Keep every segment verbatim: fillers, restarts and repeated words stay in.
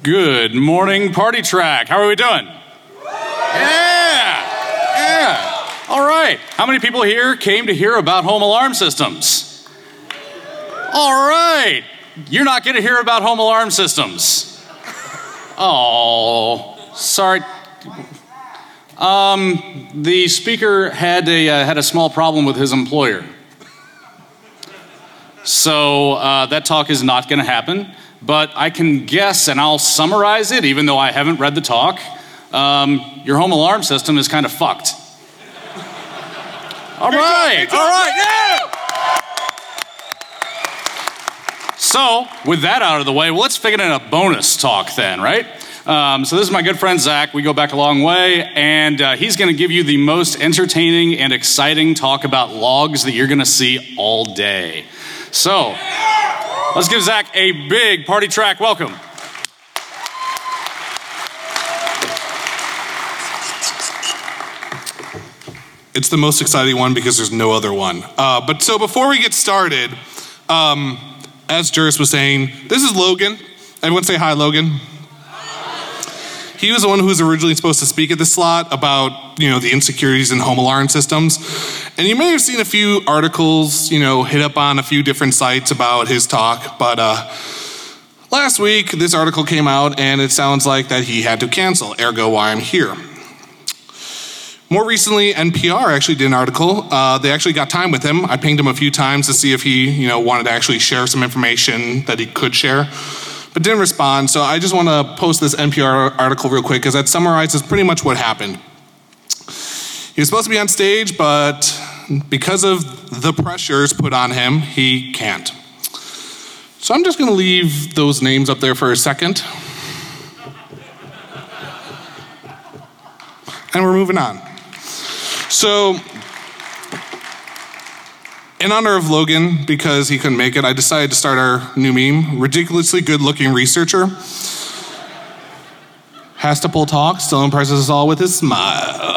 Good morning, Party Track. How are we doing? Yeah, yeah. All right. How many people here came to hear about home alarm systems? All right. You're not going to hear about home alarm systems. Oh, sorry. Um, the speaker had a uh, had a small problem with his employer, so uh, that talk is not going to happen. But I can guess, and I'll summarize it, even though I haven't read the talk. Um, your home alarm system is kind of fucked. All right, all right, yeah. So, with that out of the way, well, let's figure in a bonus talk then, right? Um, so this is my good friend Zach. We go back a long way, and uh, he's going to give you the most entertaining and exciting talk about logs that you're going to see all day. So, let's give Zach a big Party Track welcome. It's the most exciting one because there's no other one. Uh, but so before we get started, um, as Juris was saying, this is Logan. Everyone say hi, Logan. He was the one who was originally supposed to speak at this slot about, you know, the insecurities in home alarm systems. And you may have seen a few articles, you know, hit up on a few different sites about his talk. But uh, last week, this article came out, and it sounds like that he had to cancel, ergo why I'm here. More recently, N P R actually did an article. Uh, they actually got time with him. I pinged him a few times to see if he, you know, wanted to actually share some information that he could share, but didn't respond. So I just want to post this N P R article real quick because that summarizes pretty much what happened. He was supposed to be on stage, but because of the pressures put on him, he can't. So I'm just going to leave those names up there for a second. And we're moving on. So, in honor of Logan, because he couldn't make it, I decided to start our new meme. Ridiculously good-looking researcher has to pull talk, still impresses us all with his smile.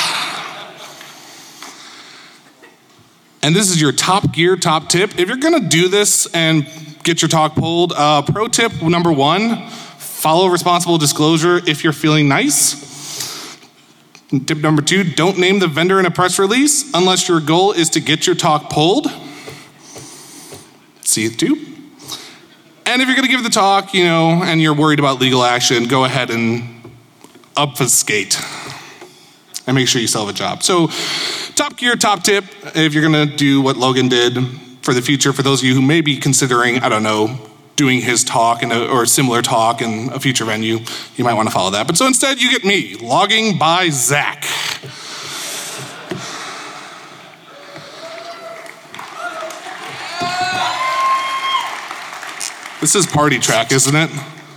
And this is your top gear, top tip. If you're gonna do this and get your talk pulled, uh, pro tip number one, follow responsible disclosure if you're feeling nice. Tip number two, don't name the vendor in a press release unless your goal is to get your talk pulled. See it too. And if you're going to give the talk, you know, and you're worried about legal action, go ahead and obfuscate and make sure you still have a job. So, top gear, top tip, if you're going to do what Logan did for the future, for those of you who may be considering, I don't know, doing his talk in a, or a similar talk in a future venue, you might want to follow that. But so instead, you get me, Logging by Zach. This is Party Track, isn't it?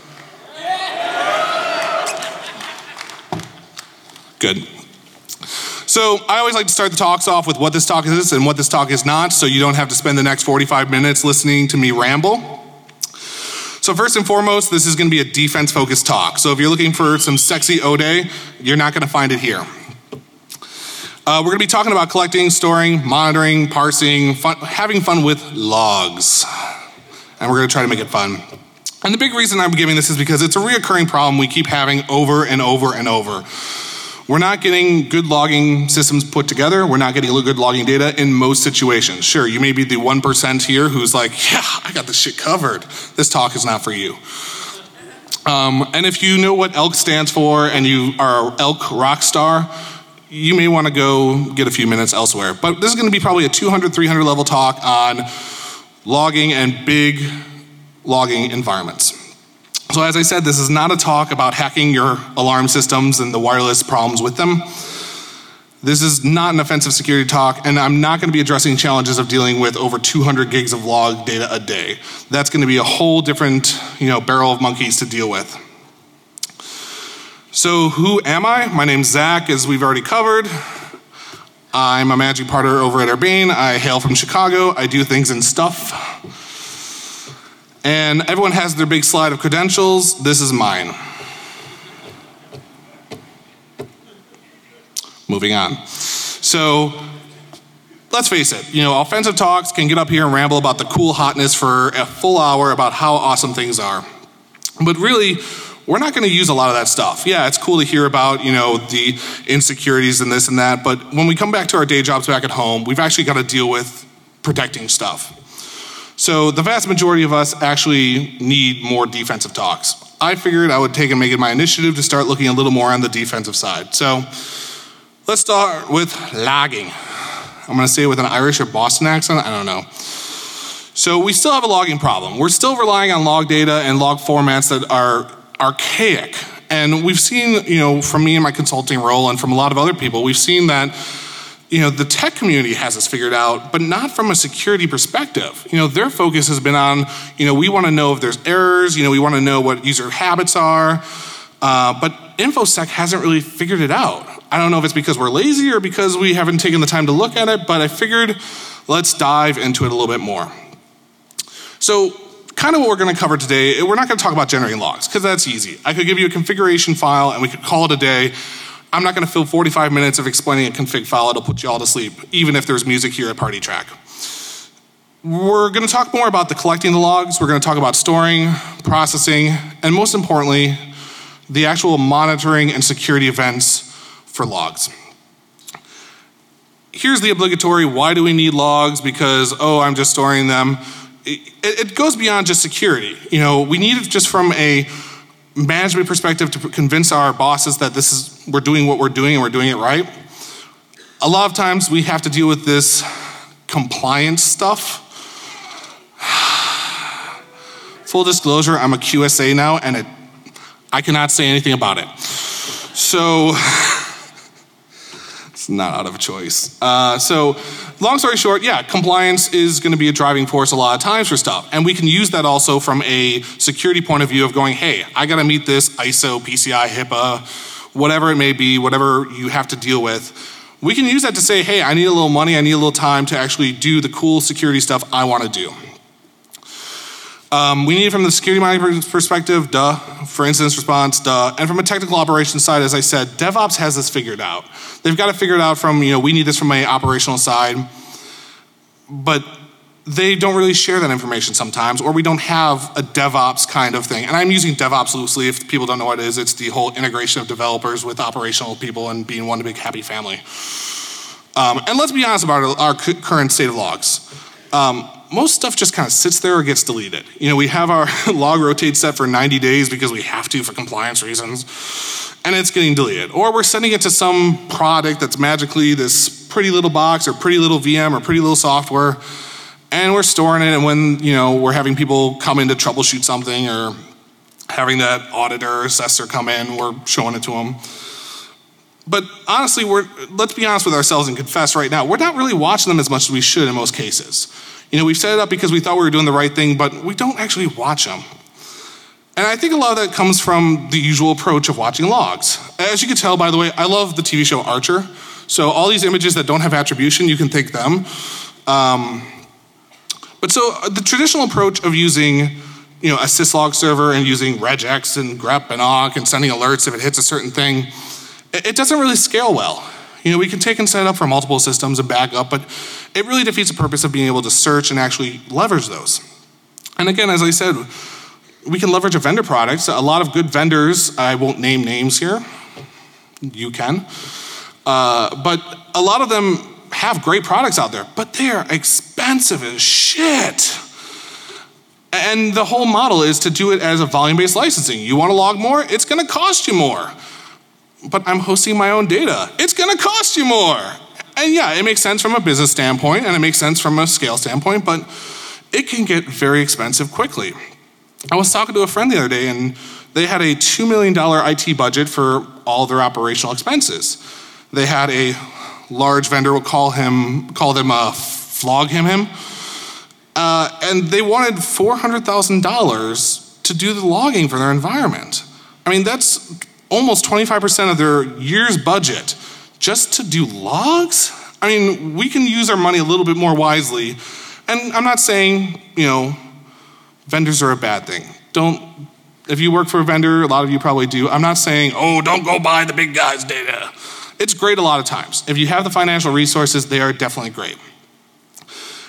Good. So I always like to start the talks off with what this talk is and what this talk is not, so you don't have to spend the next forty-five minutes listening to me ramble. So first and foremost, this is going to be a defense-focused talk. So if you're looking for some sexy O-Day, you're not going to find it here. Uh, we're going to be talking about collecting, storing, monitoring, parsing, fun, having fun with logs. And we're going to try to make it fun. And the big reason I'm giving this is because it's a reoccurring problem we keep having over and over and over. We're not getting good logging systems put together. We're not getting good logging data in most situations. Sure, you may be the one percent here who's like, yeah, I got this shit covered. This talk is not for you. Um, and if you know what ELK stands for and you are ELK rock star, you may want to go get a few minutes elsewhere. But this is going to be probably a two hundred, three hundred level talk on logging and big logging environments. So as I said, this is not a talk about hacking your alarm systems and the wireless problems with them. This is not an offensive security talk, and I'm not going to be addressing challenges of dealing with over two hundred gigs of log data a day. That's going to be a whole different, you know, barrel of monkeys to deal with. So who am I? My name's Zach, as we've already covered. I'm a managing partner over at Urbane. I hail from Chicago. I do things in stuff. And everyone has their big slide of credentials. This is mine. Moving on. So let's face it, you know, offensive talks can get up here and ramble about the cool hotness for a full hour about how awesome things are. But really, we're not gonna use a lot of that stuff. Yeah, it's cool to hear about, you know, the insecurities and this and that, but when we come back to our day jobs back at home, we've actually gotta deal with protecting stuff. So the vast majority of us actually need more defensive talks. I figured I would take and make it my initiative to start looking a little more on the defensive side. So let's start with logging. I'm gonna say it with an Irish or Boston accent, I don't know. So we still have a logging problem. We're still relying on log data and log formats that are archaic. And we've seen, you know, from me in my consulting role and from a lot of other people, we've seen that, you know, the tech community has this figured out, but not from a security perspective. You know, their focus has been on, you know, we wanna know if there's errors, you know, we wanna know what user habits are, uh, but InfoSec hasn't really figured it out. I don't know if it's because we're lazy or because we haven't taken the time to look at it, but I figured let's dive into it a little bit more. So, kind of what we're gonna cover today, we're not gonna talk about generating logs, because that's easy. I could give you a configuration file and we could call it a day. I'm not gonna fill forty-five minutes of explaining a config file, it'll put you all to sleep, even if there's music here at Party Track. We're gonna talk more about the collecting the logs, we're gonna talk about storing, processing, and most importantly, the actual monitoring and security events for logs. Here's the obligatory, why do we need logs? Because, oh, I'm just storing them. It, it goes beyond just security. You know, we need it just from a management perspective to convince our bosses that this is, we're doing what we're doing and we're doing it right. A lot of times we have to deal with this compliance stuff. Full disclosure, I'm a Q S A now and it, I cannot say anything about it. So, it's not out of a choice. Uh, so, long story short, yeah, compliance is gonna be a driving force a lot of times for stuff. And we can use that also from a security point of view of going, hey, I gotta meet this I S O, P C I, HIPAA, whatever it may be, whatever you have to deal with. We can use that to say, hey, I need a little money, I need a little time to actually do the cool security stuff I wanna do. Um, we need it from the security management perspective, duh. For incident response, duh. And from a technical operations side, as I said, DevOps has this figured out. They've got it figured out from, you know, we need this from an operational side, but they don't really share that information sometimes, or we don't have a DevOps kind of thing. And I'm using DevOps loosely. If people don't know what it is, it's the whole integration of developers with operational people and being one big happy family. Um, and let's be honest about our current state of logs. Um, most stuff just kind of sits there or gets deleted. You know, we have our log rotate set for ninety days because we have to for compliance reasons, and it's getting deleted. Or we're sending it to some product that's magically this pretty little box or pretty little V M or pretty little software, and we're storing it, and when, you know, we're having people come in to troubleshoot something or having that auditor or assessor come in, we're showing it to them. But honestly, we're, let's be honest with ourselves and confess right now, we're not really watching them as much as we should in most cases. You know, we've set it up because we thought we were doing the right thing, but we don't actually watch them. And I think a lot of that comes from the usual approach of watching logs. As you can tell, by the way, I love the T V show Archer. So all these images that don't have attribution, you can thank them. Um, but so the traditional approach of using, you know, a syslog server and using regex and grep and awk and sending alerts if it hits a certain thing, it doesn't really scale well. You know, we can take and set it up for multiple systems and back up, but it really defeats the purpose of being able to search and actually leverage those. And again, as I said, we can leverage a vendor product. So a lot of good vendors, I won't name names here, you can, uh, but a lot of them have great products out there, but they are expensive as shit. And the whole model is to do it as a volume-based licensing. You want to log more? It's gonna cost you more. But I'm hosting my own data. It's gonna cost you more. And yeah, it makes sense from a business standpoint and it makes sense from a scale standpoint, but it can get very expensive quickly. I was talking to a friend the other day and they had a two million dollar I T budget for all their operational expenses. They had a large vendor, we'll call him, call them uh, flog him him, uh, and they wanted four hundred thousand dollars to do the logging for their environment. I mean, that's almost twenty-five percent of their year's budget just to do logs? I mean, we can use our money a little bit more wisely. And I'm not saying, you know, vendors are a bad thing. Don't, if you work for a vendor, a lot of you probably do, I'm not saying, oh, don't go buy the big guy's data. It's great a lot of times. If you have the financial resources, they are definitely great.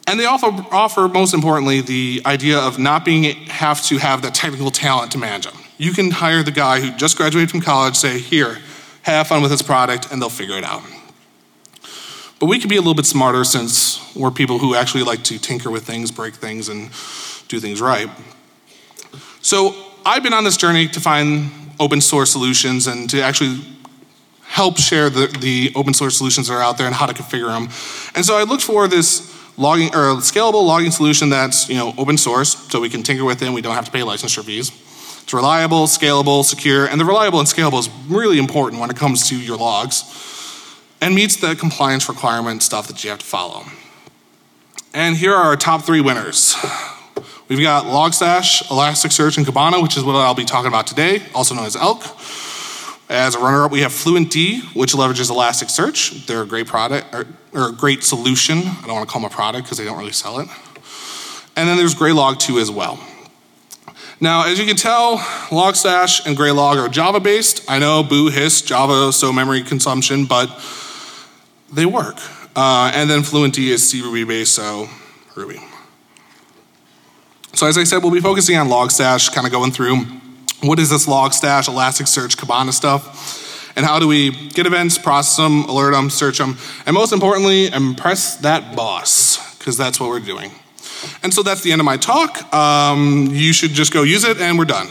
And they also offer, most importantly, the idea of not being have to have the technical talent to manage them. You can hire the guy who just graduated from college, say, here, have fun with this product, and they'll figure it out. But we can be a little bit smarter since we're people who actually like to tinker with things, break things, and do things right. So I've been on this journey to find open source solutions and to actually help share the, the open source solutions that are out there and how to configure them. And so I looked for this logging or scalable logging solution that's, you know, open source, so we can tinker with it and we don't have to pay licensure fees. It's reliable, scalable, secure, and the reliable and scalable is really important when it comes to your logs, and meets the compliance requirement stuff that you have to follow. And here are our top three winners. We've got Logstash, Elasticsearch, and Kibana, which is what I'll be talking about today, also known as Elk. As a runner-up, we have FluentD, which leverages Elasticsearch. They're a great product, or, or a great solution. I don't want to call them a product because they don't really sell it. And then there's Graylog two as well. Now, as you can tell, Logstash and Graylog are Java-based. I know, boo, hiss, Java, so memory consumption, but they work. Uh, and then FluentD is C Ruby-based, so Ruby. So as I said, we'll be focusing on Logstash, kind of going through what is this Logstash, Elasticsearch, Kibana stuff, and how do we get events, process them, alert them, search them, and most importantly, impress that boss, because that's what we're doing. And so that's the end of my talk. Um, you should just go use it, and we're done.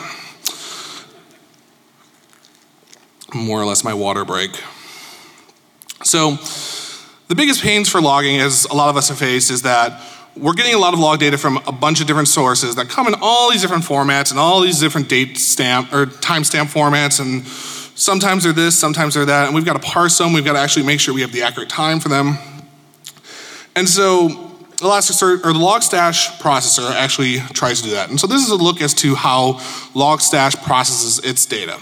More or less my water break. So the biggest pains for logging, as a lot of us have faced, is that we're getting a lot of log data from a bunch of different sources that come in all these different formats and all these different date stamp or timestamp formats, and sometimes they're this, sometimes they're that, and we've got to parse them. We've got to actually make sure we have the accurate time for them. And so Elasticsearch or the Logstash processor actually tries to do that. And so this is a look as to how Logstash processes its data.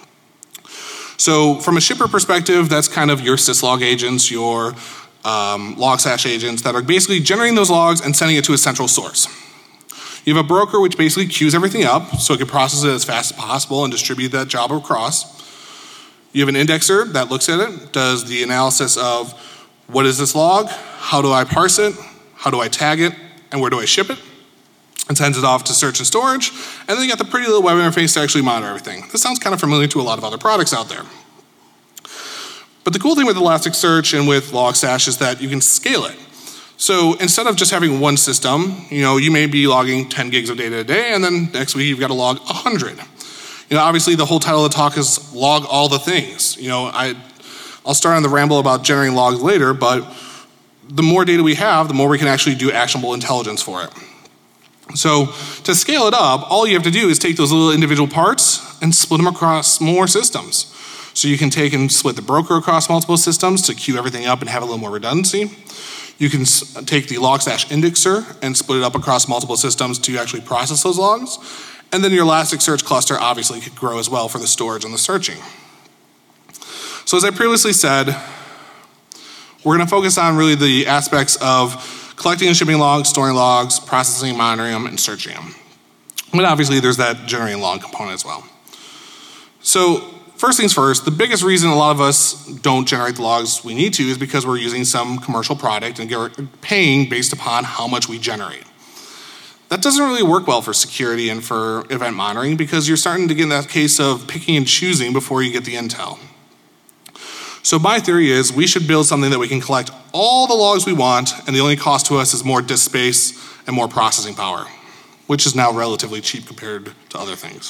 So from a shipper perspective, that's kind of your syslog agents, your Um, Logstash agents that are basically generating those logs and sending it to a central source. You have a broker which basically queues everything up so it can process it as fast as possible and distribute that job across. You have an indexer that looks at it, does the analysis of what is this log, how do I parse it, how do I tag it, and where do I ship it, and sends it off to search and storage, and then you got the pretty little web interface to actually monitor everything. This sounds kind of familiar to a lot of other products out there. But the cool thing with Elasticsearch and with Logstash is that you can scale it. So instead of just having one system, you know, you may be logging ten gigs of data a day, and then next week you've got to log one hundred. You know, obviously the whole title of the talk is log all the things. You know, I, I'll start on the ramble about generating logs later, but the more data we have, the more we can actually do actionable intelligence for it. So to scale it up, all you have to do is take those little individual parts and split them across more systems. So you can take and split the broker across multiple systems to queue everything up and have a little more redundancy. You can take the Logstash indexer and split it up across multiple systems to actually process those logs. And then your Elasticsearch cluster obviously could grow as well for the storage and the searching. So as I previously said, we're going to focus on really the aspects of collecting and shipping logs, storing logs, processing, monitoring them, and searching them. But obviously there's that generating log component as well. So first things first, the biggest reason a lot of us don't generate the logs we need to is because we're using some commercial product and get paying based upon how much we generate. That doesn't really work well for security and for event monitoring because you're starting to get in that case of picking and choosing before you get the intel. So my theory is we should build something that we can collect all the logs we want, and the only cost to us is more disk space and more processing power, which is now relatively cheap compared to other things.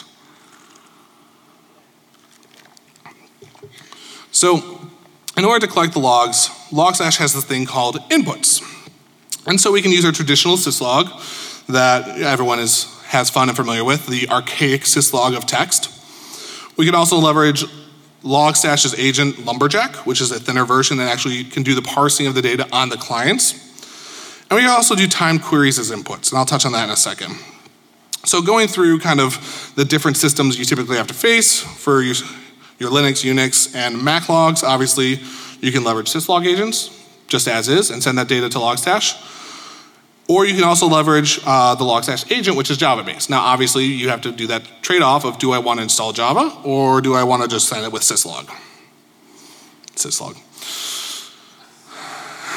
So in order to collect the logs, Logstash has this thing called inputs. And so we can use our traditional syslog that everyone is, has fun and familiar with, the archaic syslog of text. We can also leverage Logstash's agent Lumberjack, which is a thinner version that actually can do the parsing of the data on the clients. And we can also do timed queries as inputs, and I'll touch on that in a second. So going through kind of the different systems you typically have to face for your Your Linux, Unix, and Mac logs, obviously, you can leverage syslog agents, just as is, and send that data to Logstash. Or you can also leverage uh, the Logstash agent, which is Java-based. Now, obviously, you have to do that trade-off of do I want to install Java, or do I want to just send it with syslog? Syslog.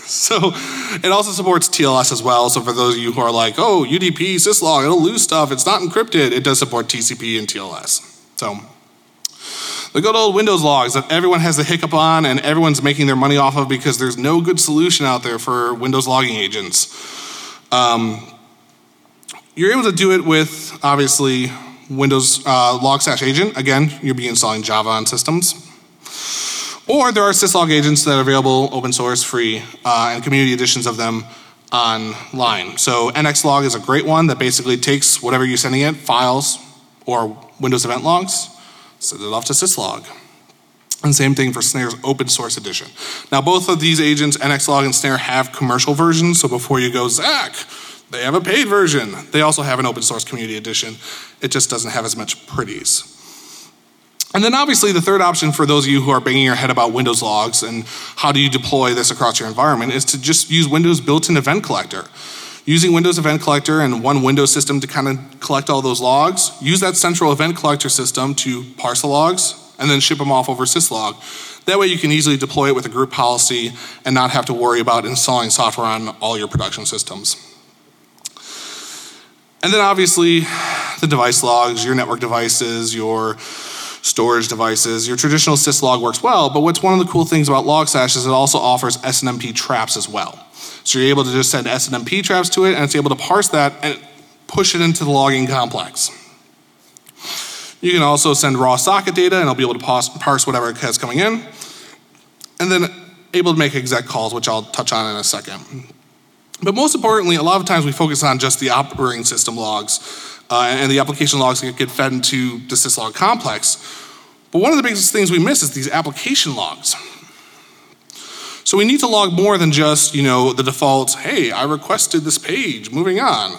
So it also supports T L S as well. So for those of you who are like, oh, U D P, syslog, it'll lose stuff, it's not encrypted, it does support T C P and T L S. So the good old Windows logs that everyone has a hiccup on and everyone's making their money off of because there's no good solution out there for Windows logging agents. Um, you're able to do it with, obviously, Windows uh, log/agent. Again, you'll be installing Java on systems. Or there are syslog agents that are available open source, free, uh, and community editions of them online. So N X log is a great one that basically takes whatever you're sending it, files or Windows event logs, send it off to syslog. And same thing for Snare's open source edition. Now both of these agents, N X log and Snare, have commercial versions, so before you go, Zach, they have a paid version. They also have an open source community edition. It just doesn't have as much pretties. And then obviously the third option for those of you who are banging your head about Windows logs and how do you deploy this across your environment is to just use Windows built-in event collector. Using Windows Event Collector and one Windows system to kind of collect all those logs, use that central event collector system to parse the logs and then ship them off over syslog. That way you can easily deploy it with a group policy and not have to worry about installing software on all your production systems. And then obviously the device logs, your network devices, your storage devices, your traditional syslog works well, but what's one of the cool things about Logstash is it also offers S N M P traps as well. So you're able to just send S N M P traps to it and it's able to parse that and push it into the logging complex. You can also send raw socket data and it'll be able to parse whatever it has coming in. And then able to make exec calls, which I'll touch on in a second. But most importantly, a lot of times we focus on just the operating system logs uh, and the application logs that get fed into the syslog complex. But one of the biggest things we miss is these application logs. So we need to log more than just, you know, the default, hey, I requested this page, moving on.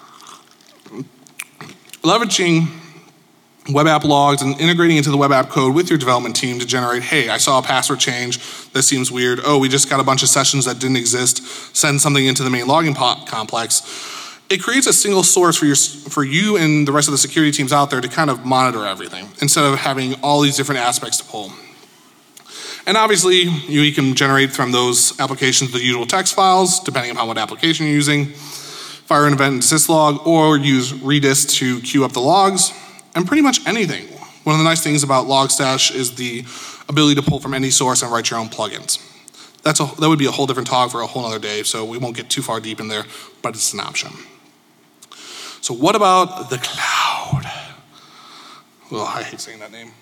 Leveraging web app logs and integrating into the web app code with your development team to generate, hey, I saw a password change, this seems weird, oh, we just got a bunch of sessions that didn't exist, send something into the main logging complex. It creates a single source for, your, for you and the rest of the security teams out there to kind of monitor everything, instead of having all these different aspects to pull. And obviously, you can generate from those applications the usual text files, depending upon what application you're using, fire an event in syslog, or use Redis to queue up the logs, and pretty much anything. One of the nice things about Logstash is the ability to pull from any source and write your own plugins. That's a, that would be a whole different talk for a whole other day, so we won't get too far deep in there, but it's an option. So what about the cloud? Well, I hate saying that name.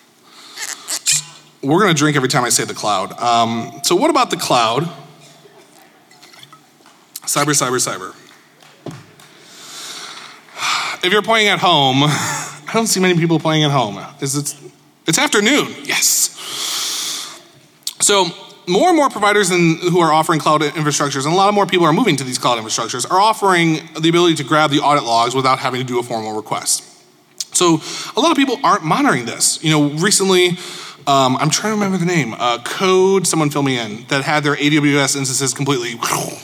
We're gonna drink every time I say the cloud. Um, so what about the cloud? Cyber, cyber, cyber. If you're playing at home, I don't see many people playing at home. Is it, it's afternoon, yes. So more and more providers in, who are offering cloud infrastructures, and a lot of more people are moving to these cloud infrastructures, are offering the ability to grab the audit logs without having to do a formal request. So a lot of people aren't monitoring this. You know, recently, um, I'm trying to remember the name, uh, Code, someone fill me in, that had their A W S instances completely,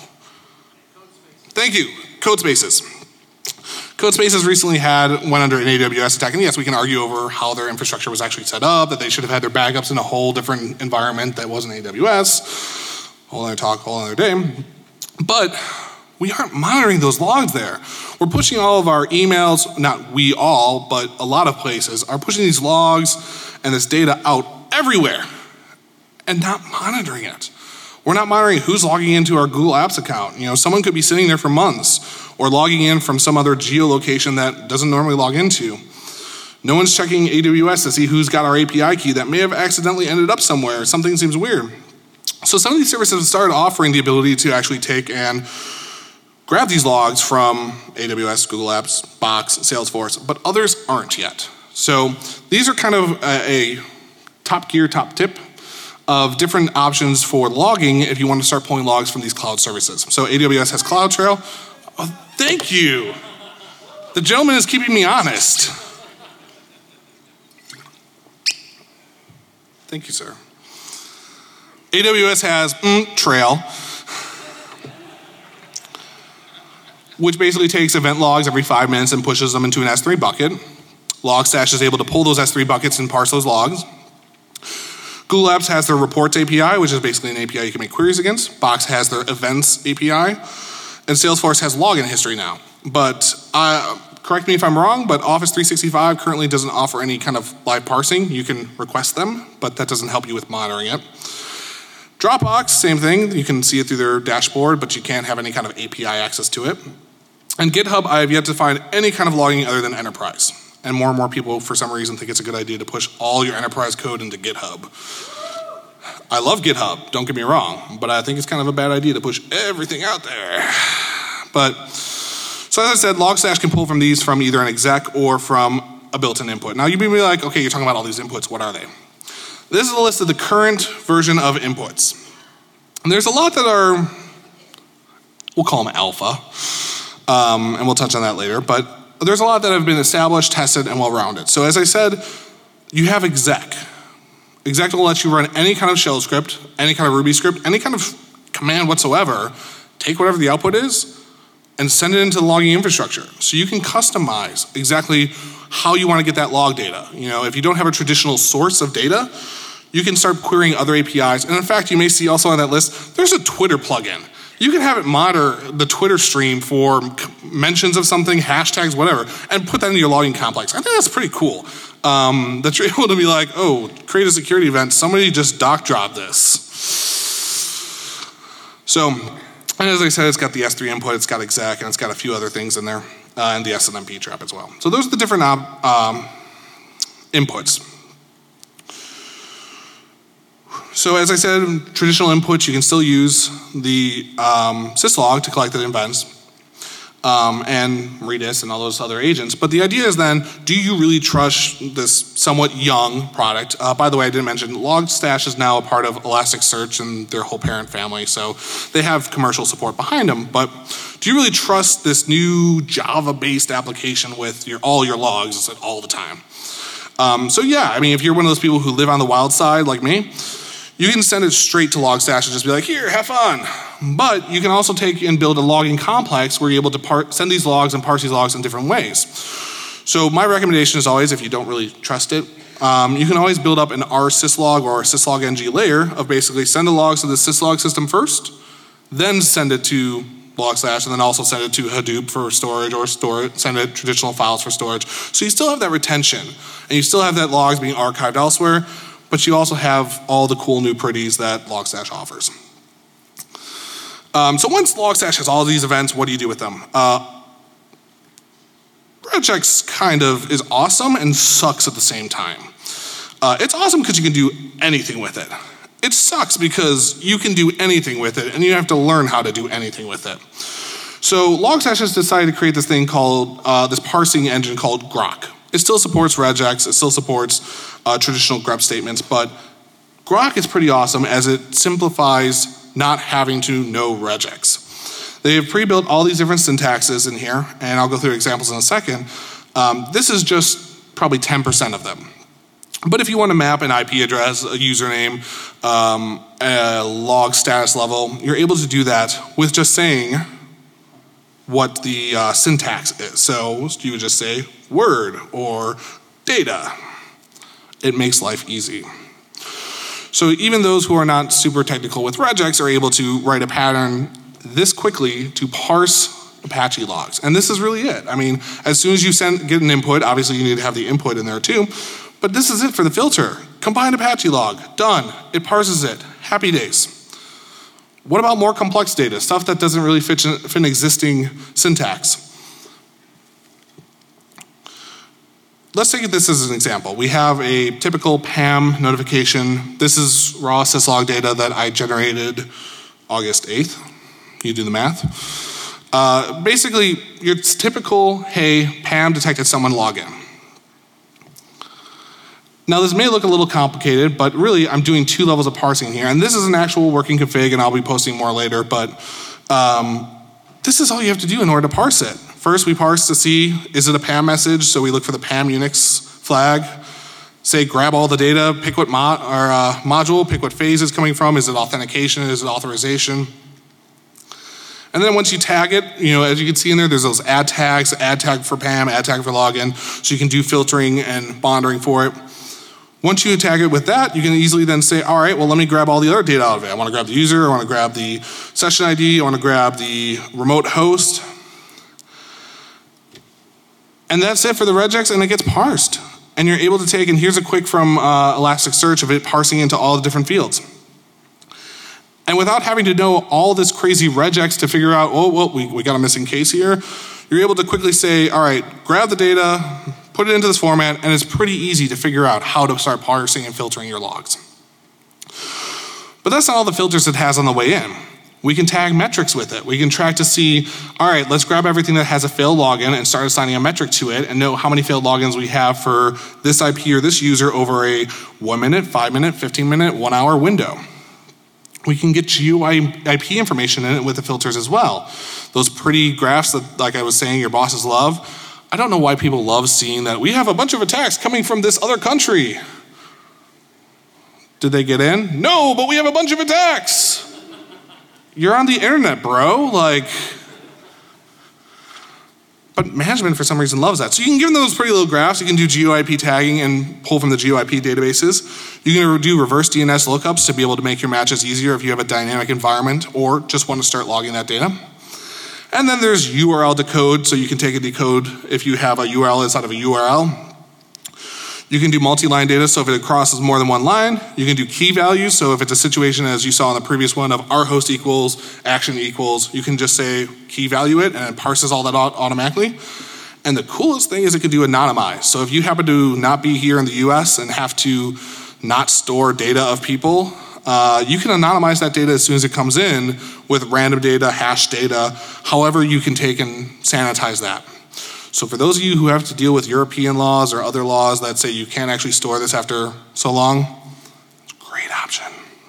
thank you, Codespaces. Codespaces recently had, went under an A W S attack, and yes, we can argue over how their infrastructure was actually set up, that they should have had their backups in a whole different environment that wasn't A W S. Whole other talk, whole other day. But we aren't monitoring those logs there. We're pushing all of our emails, not we all, but a lot of places, are pushing these logs and this data out everywhere and not monitoring it. We're not monitoring who's logging into our Google Apps account. You know, someone could be sitting there for months or logging in from some other geolocation that doesn't normally log into. No one's checking A W S to see who's got our A P I key that may have accidentally ended up somewhere. Something seems weird. So some of these services have started offering the ability to actually take and grab these logs from A W S, Google Apps, Box, Salesforce, but others aren't yet. So these are kind of a, a top gear, top tip of different options for logging if you want to start pulling logs from these cloud services. So A W S has CloudTrail. Oh, thank you. The gentleman is keeping me honest. Thank you, sir. A W S has mm, Trail, which basically takes event logs every five minutes and pushes them into an S three bucket. Logstash is able to pull those S three buckets and parse those logs. Google Apps has their Reports A P I, which is basically an A P I you can make queries against. Box has their Events A P I. And Salesforce has login history now. But uh, correct me if I'm wrong, but Office three sixty-five currently doesn't offer any kind of live parsing. You can request them, but that doesn't help you with monitoring it. Dropbox, same thing. You can see it through their dashboard, but you can't have any kind of A P I access to it. And GitHub, I have yet to find any kind of logging other than enterprise. And more and more people, for some reason, think it's a good idea to push all your enterprise code into GitHub. I love GitHub, don't get me wrong, but I think it's kind of a bad idea to push everything out there. But, so as I said, Logstash can pull from these from either an exec or from a built-in input. Now you'd be like, okay, you're talking about all these inputs, what are they? This is a list of the current version of inputs. And there's a lot that are, we'll call them alpha. Um, and we'll touch on that later, but there's a lot that have been established, tested, and well-rounded. So as I said, you have exec. Exec will let you run any kind of shell script, any kind of Ruby script, any kind of command whatsoever, take whatever the output is, and send it into the logging infrastructure. So you can customize exactly how you want to get that log data. You know, if you don't have a traditional source of data, you can start querying other A P Is. And in fact, you may see also on that list, there's a Twitter plugin. You can have it monitor the Twitter stream for mentions of something, hashtags, whatever, and put that into your logging complex. I think that's pretty cool. Um, that you're able to be like, oh, create a security event, somebody just doc dropped this. So, and as I said, it's got the S three input, it's got exec, and it's got a few other things in there, uh, and the S N M P trap as well. So those are the different um, inputs. So as I said, traditional inputs, you can still use the um, syslog to collect the events um, and Redis and all those other agents. But the idea is then, do you really trust this somewhat young product? Uh, by the way, I didn't mention, Logstash is now a part of Elasticsearch and their whole parent family, so they have commercial support behind them. But do you really trust this new Java-based application with your, all your logs all the time? Um, so yeah, I mean, if you're one of those people who live on the wild side like me, you can send it straight to Logstash and just be like, here, have fun. But you can also take and build a logging complex where you're able to par send these logs and parse these logs in different ways. So my recommendation is always, if you don't really trust it, um, you can always build up an R syslog or a syslog-ng layer of basically send the logs to the syslog system first, then send it to Logstash, and then also send it to Hadoop for storage, or store it, send it traditional files for storage. So you still have that retention, and you still have that logs being archived elsewhere, but you also have all the cool new pretties that Logstash offers. Um, so once Logstash has all these events, what do you do with them? Uh, Regex kind of is awesome and sucks at the same time. Uh, it's awesome because you can do anything with it. It sucks because you can do anything with it and you have to learn how to do anything with it. So Logstash has decided to create this thing called, uh, this parsing engine called Grok. It still supports regex, it still supports uh, traditional grep statements, but Grok is pretty awesome as it simplifies not having to know regex. They have pre-built all these different syntaxes in here, and I'll go through examples in a second. Um, this is just probably ten percent of them. But if you want to map an I P address, a username, um, a log status level, you're able to do that with just saying what the uh, syntax is. So you would just say word or data. It makes life easy. So even those who are not super technical with regex are able to write a pattern this quickly to parse Apache logs. And this is really it. I mean, as soon as you send, get an input, obviously you need to have the input in there too, but this is it for the filter. Combined Apache log, done. It parses it, happy days. What about more complex data, stuff that doesn't really fit in existing syntax? Let's take this as an example. We have a typical P A M notification. This is raw syslog data that I generated August eighth. You do the math. Uh, basically, your typical, hey, P A M detected someone login. Now this may look a little complicated, but really I'm doing two levels of parsing here. And this is an actual working config, and I'll be posting more later, but um, this is all you have to do in order to parse it. First we parse to see, is it a P A M message? So we look for the P A M Unix flag. Say grab all the data, pick what mo or, uh, module, pick what phase it's coming from. Is it authentication? Is it authorization? And then once you tag it, you know, as you can see in there, there's those add tags, add tag for P A M, add tag for login, so you can do filtering and monitoring for it. Once you tag it with that, you can easily then say, all right, well, let me grab all the other data out of it. I want to grab the user, I want to grab the session I D, I want to grab the remote host. And that's it for the regex, and it gets parsed. And you're able to take, and here's a quick from uh, Elasticsearch of it parsing into all the different fields. And without having to know all this crazy regex to figure out, oh, well, we, we got a missing case here, you're able to quickly say, all right, grab the data, put it into this format, and it's pretty easy to figure out how to start parsing and filtering your logs. But that's not all the filters it has on the way in. We can tag metrics with it. We can track to see, all right, let's grab everything that has a failed login and start assigning a metric to it and know how many failed logins we have for this I P or this user over a one minute, five minute, fifteen minute, one hour window. We can get G U I P information in it with the filters as well. Those pretty graphs that, like I was saying, your bosses love. I don't know why people love seeing that we have a bunch of attacks coming from this other country. Did they get in? No, but we have a bunch of attacks. You're on the internet, bro. Like, but management for some reason loves that. So you can give them those pretty little graphs. You can do G U I P tagging and pull from the G U I P databases. You can do reverse D N S lookups to be able to make your matches easier if you have a dynamic environment or just want to start logging that data. And then there's U R L decode, so you can take a decode if you have a U R L inside of a U R L. You can do multi-line data, so if it crosses more than one line. You can do key values, so if it's a situation as you saw in the previous one of our host equals, action equals, you can just say key value it and it parses all that automatically. And the coolest thing is it can do anonymize. So if you happen to not be here in the U S and have to not store data of people, uh, you can anonymize that data as soon as it comes in with random data, hash data, however you can take and sanitize that. So for those of you who have to deal with European laws or other laws that say you can't actually store this after so long, it's a great option.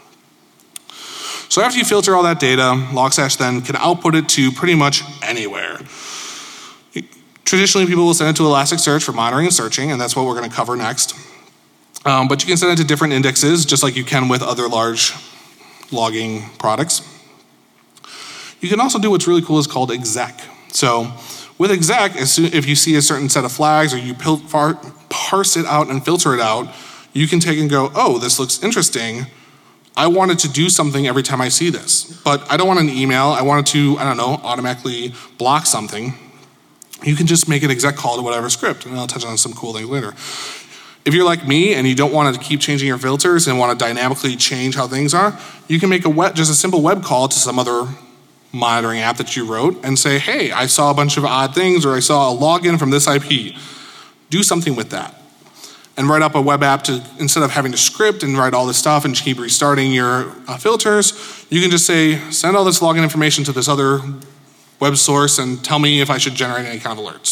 So after you filter all that data, Logstash then can output it to pretty much anywhere. Traditionally, people will send it to Elasticsearch for monitoring and searching, and that's what we're going to cover next. Um, but you can send it to different indexes, just like you can with other large logging products. You can also do what's really cool is called exec. So with exec, as soon, if you see a certain set of flags or you parse it out and filter it out, you can take and go, oh, this looks interesting. I wanted to do something every time I see this, but I don't want an email. I wanted to, I don't know, automatically block something. You can just make an exec call to whatever script, and I'll touch on some cool things later. If you're like me and you don't want to keep changing your filters and want to dynamically change how things are, you can make a web, just a simple web call to some other monitoring app that you wrote and say, hey, I saw a bunch of odd things or I saw a login from this I P. Do something with that. And write up a web app to, instead of having to script and write all this stuff and keep restarting your uh, filters, you can just say, send all this login information to this other web source and tell me if I should generate any kind of alerts.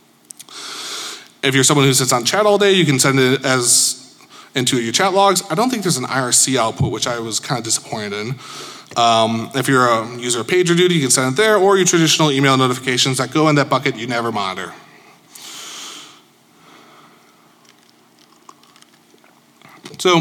If you're someone who sits on chat all day, you can send it as into your chat logs. I don't think there's an I R C output, which I was kind of disappointed in. Um, if you're a user of PagerDuty, you can send it there, or your traditional email notifications that go in that bucket you never monitor. So,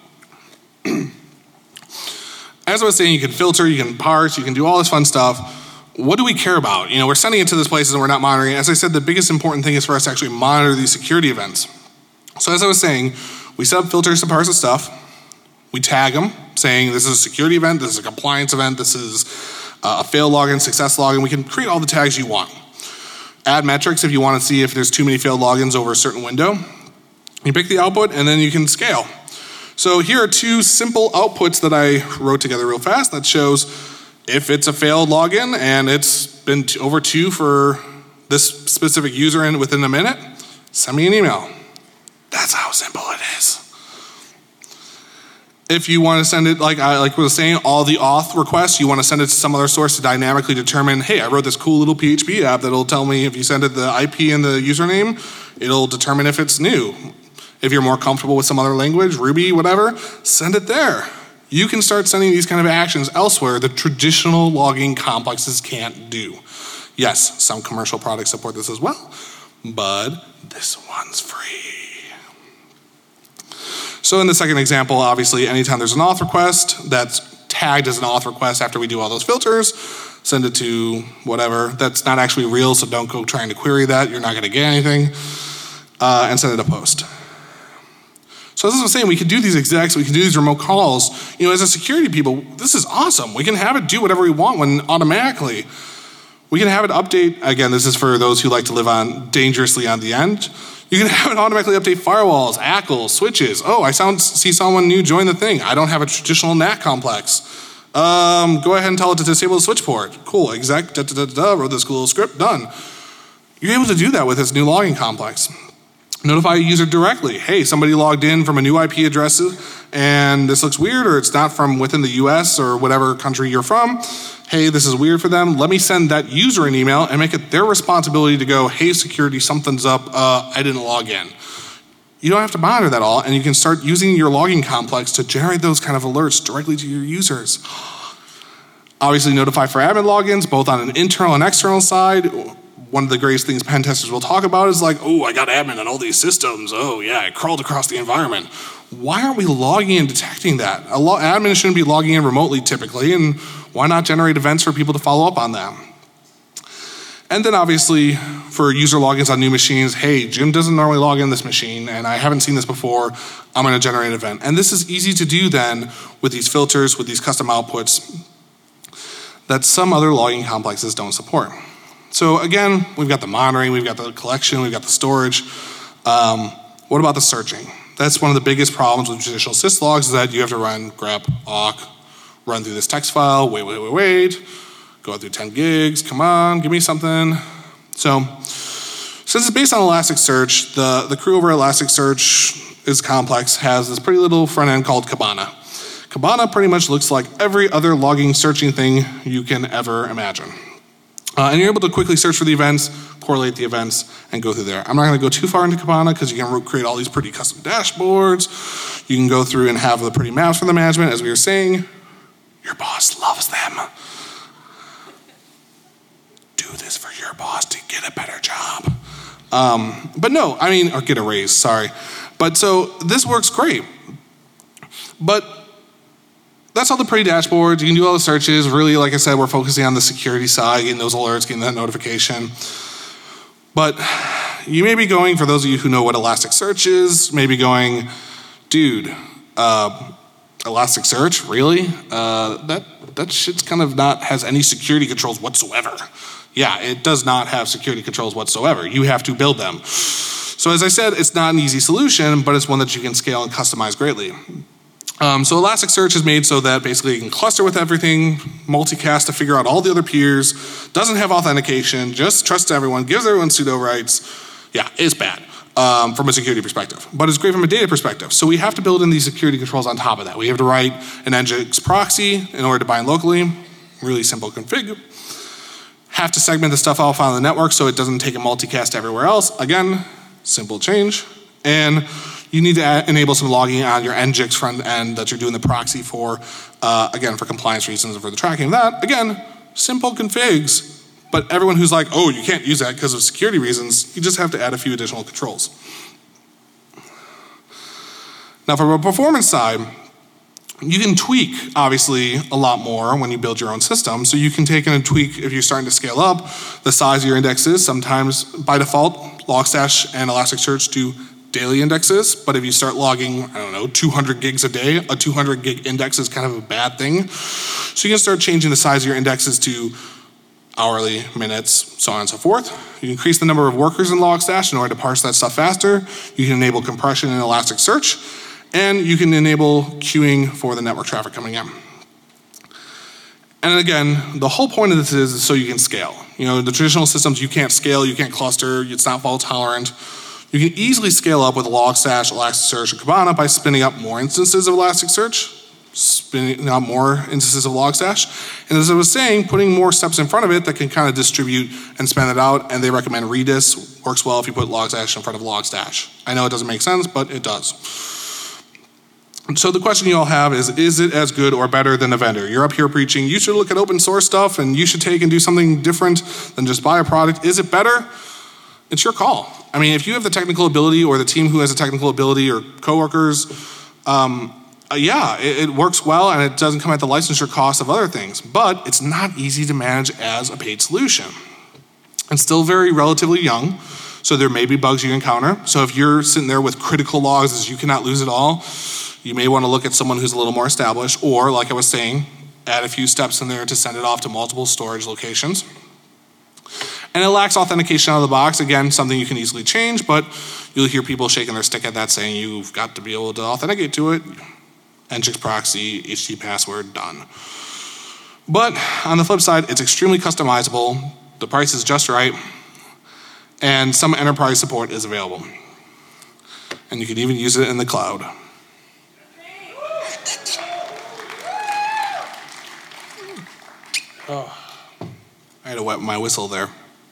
as I was saying, you can filter, you can parse, you can do all this fun stuff. What do we care about? You know, we're sending it to these places and we're not monitoring it. As I said, the biggest important thing is for us to actually monitor these security events. So as I was saying, we set up filters to parse the stuff. We tag them, saying this is a security event, this is a compliance event, this is a fail login, success login. We can create all the tags you want. Add metrics if you want to see if there's too many failed logins over a certain window. You pick the output and then you can scale. So here are two simple outputs that I wrote together real fast that shows if it's a failed login and it's been over two for this specific user in within a minute, send me an email. That's how simple it is. If you want to send it, like I like was saying, all the auth requests, you want to send it to some other source to dynamically determine, hey, I wrote this cool little P H P app that'll tell me if you send it the I P and the username, it'll determine if it's new. If you're more comfortable with some other language, Ruby, whatever, send it there. You can start sending these kind of actions elsewhere that traditional logging complexes can't do. Yes, some commercial products support this as well, but this one's free. So in the second example, obviously, anytime there's an auth request that's tagged as an auth request after we do all those filters, send it to whatever. That's not actually real, so don't go trying to query that. You're not going to get anything. Uh, and send it a post. So this is what I'm saying, we can do these execs, we can do these remote calls. You know, as a security people, this is awesome. We can have it do whatever we want when automatically. We can have it update, again, this is for those who like to live on dangerously on the end. You can have it automatically update firewalls, A C Ls, switches. Oh, I sound, see someone new join the thing. I don't have a traditional N A C complex. Um, go ahead and tell it to disable the switch port. Cool, exec, da da da da, wrote this cool little script, done. You're able to do that with this new logging complex. Notify a user directly. Hey, somebody logged in from a new I P address and this looks weird, or it's not from within the U S or whatever country you're from. Hey, this is weird for them. Let me send that user an email and make it their responsibility to go, hey, security, something's up. Uh, I didn't log in. You don't have to monitor that all, and you can start using your logging complex to generate those kind of alerts directly to your users. Obviously, notify for admin logins, both on an internal and external side. One of the greatest things pen testers will talk about is like, oh, I got admin on all these systems. Oh, yeah, I crawled across the environment. Why aren't we logging and detecting that? A lo- admin shouldn't be logging in remotely typically, and why not generate events for people to follow up on them? And then obviously, for user logins on new machines, hey, Jim doesn't normally log in this machine, and I haven't seen this before. I'm going to generate an event. And this is easy to do then with these filters, with these custom outputs that some other logging complexes don't support. So again, we've got the monitoring, we've got the collection, we've got the storage. Um, what about the searching? That's one of the biggest problems with traditional syslogs is that you have to run grep, awk, run through this text file, wait, wait, wait, wait, go through ten gigs, come on, give me something. So, since it's based on Elasticsearch, the, the crew over at Elasticsearch is complex, has this pretty little front end called Kibana. Kibana pretty much looks like every other logging searching thing you can ever imagine. Uh, and you're able to quickly search for the events, correlate the events, and go through there. I'm not going to go too far into Kibana because you can create all these pretty custom dashboards. You can go through and have the pretty maps for the management. As we were saying, your boss loves them. Do this for your boss to get a better job. Um, but no, I mean, or get a raise, sorry. But so this works great. But that's all the pretty dashboards. You can do all the searches. Really, like I said, we're focusing on the security side, getting those alerts, getting that notification. But you may be going, for those of you who know what Elasticsearch is, maybe going, dude, uh, Elasticsearch, really? Uh, that that shit's kind of not, has any security controls whatsoever. Yeah, it does not have security controls whatsoever. You have to build them. So as I said, it's not an easy solution, but it's one that you can scale and customize greatly. Um, so Elasticsearch is made so that basically you can cluster with everything, multicast to figure out all the other peers, doesn't have authentication, just trusts everyone, gives everyone pseudo rights. Yeah, it's bad um, from a security perspective, but it's great from a data perspective. So we have to build in these security controls on top of that. We have to write an Nginx proxy in order to bind locally, really simple config. Have to segment the stuff off on the network so it doesn't take a multicast everywhere else. Again, simple change. And you need to add, enable some logging on your Nginx front end that you're doing the proxy for, uh, again, for compliance reasons and for the tracking of that. Again, simple configs, but everyone who's like, oh, you can't use that because of security reasons, you just have to add a few additional controls. Now, from a performance side, you can tweak, obviously, a lot more when you build your own system. So you can take in and tweak, if you're starting to scale up, the size of your indexes. Sometimes, by default, Logstash and Elasticsearch do daily indexes, but if you start logging, I don't know, two hundred gigs a day, a two hundred gig index is kind of a bad thing. So you can start changing the size of your indexes to hourly, minutes, so on and so forth. You increase the number of workers in Logstash in order to parse that stuff faster. You can enable compression in Elasticsearch, and you can enable queuing for the network traffic coming in. And again, the whole point of this is so you can scale. You know, the traditional systems, you can't scale, you can't cluster, it's not fault tolerant. You can easily scale up with Logstash, Elasticsearch, and Kibana by spinning up more instances of Elasticsearch, spinning up more instances of Logstash. And as I was saying, putting more steps in front of it that can kind of distribute and span it out, and they recommend Redis. Works well if you put Logstash in front of Logstash. I know it doesn't make sense, but it does. So the question you all have is, is it as good or better than a vendor? You're up here preaching, you should look at open source stuff, and you should take and do something different than just buy a product. Is it better? It's your call. I mean, if you have the technical ability or the team who has the technical ability or coworkers, um, uh, yeah, it, it works well and it doesn't come at the licensure cost of other things, but it's not easy to manage as a paid solution. It's still very relatively young, So there may be bugs you encounter. So if you're sitting there with critical logs as you cannot lose it all, you may want to look at someone who's a little more established, or like I was saying, add a few steps in there to send it off to multiple storage locations. And it lacks authentication out of the box. Again, something you can easily change, but you'll hear people shaking their stick at that saying you've got to be able to authenticate to it. Nginx proxy, H T T P password, done. But on the flip side, it's extremely customizable, the price is just right, and some enterprise support is available. And you can even use it in the cloud. Oh, I had to wet my whistle there.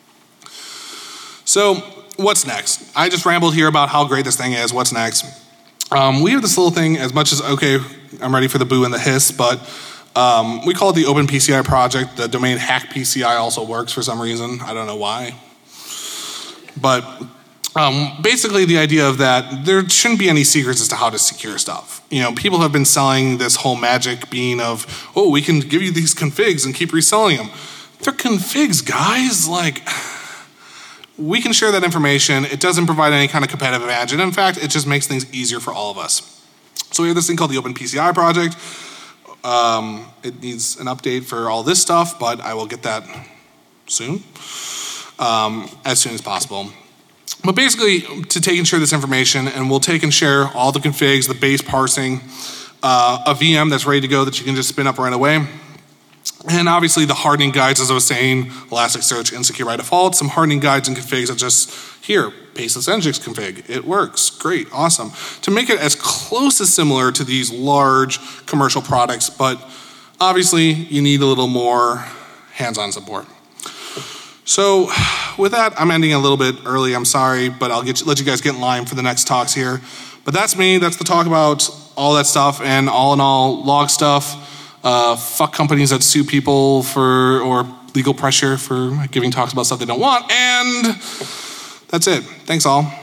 So, what's next? I just rambled here about how great this thing is. What's next? Um, we have this little thing, as much as, okay, I'm ready for the boo and the hiss, but um, we call it the Open P C I project. The domain hack P C I also works for some reason. I don't know why. But um, basically the idea of that, there shouldn't be any secrets as to how to secure stuff. You know, people have been selling this whole magic bean of, oh, we can give you these configs and keep reselling them. They're configs, guys. Like, we can share that information. It doesn't provide any kind of competitive advantage. And in fact, it just makes things easier for all of us. So we have this thing called the Open P C I project. Um, it needs an update for all this stuff, but I will get that soon, um, as soon as possible. But basically, to take and share this information, and we'll take and share all the configs, the base parsing, uh, a V M that's ready to go that you can just spin up right away. And obviously the hardening guides, as I was saying, Elasticsearch, Insecure by default, some hardening guides and configs that just, here, paste this Nginx config. It works. Great. Awesome. To make it as close as similar to these large commercial products, but obviously you need a little more hands-on support. So with that, I'm ending a little bit early. I'm sorry, but I'll get you, let you guys get in line for the next talks here. But that's me. That's the talk about all that stuff, and all in all, log stuff. Uh, fuck companies that sue people for, or legal pressure for giving talks about stuff they don't want, and that's it. Thanks all.